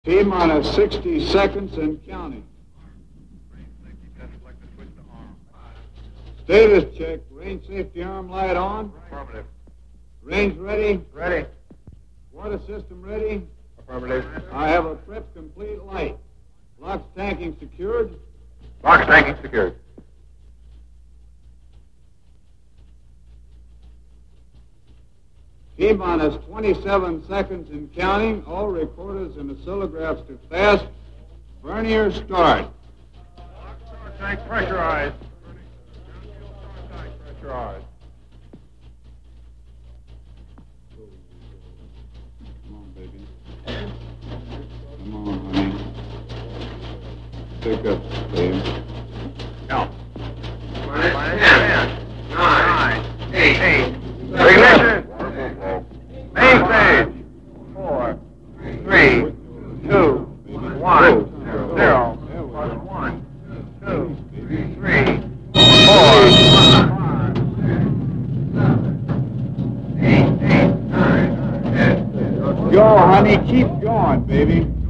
T-minus 60 seconds and counting. Status check. Range safety arm light on. Affirmative. Range ready. Ready. Water system ready. Affirmative. I have a prep complete light. Locks tanking secured. Box tanking secured. T-minus 27 seconds and counting. All recorders and oscillographs to fast. Vernier start. Tank pressurized. Tank pressurized. Come on, baby. Come on, honey. Pick up, babe. Count. 10, 9, 8. Ignition. Main stage. 4, 3, 2, 1, 0. 1, 2, 3, 4, 5, 6, 7, 8, 8, 9, 10. Go, honey. Keep going, baby.